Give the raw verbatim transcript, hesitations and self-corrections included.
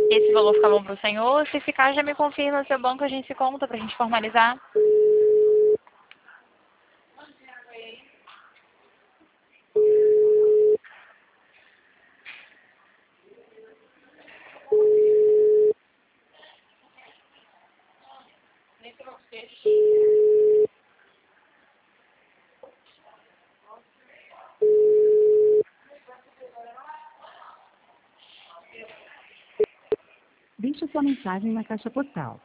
Esse valor fica bom para o senhor? Se ficar, já me confirma o seu banco, a gente se conta para a gente formalizar. Deixe sua mensagem na caixa postal.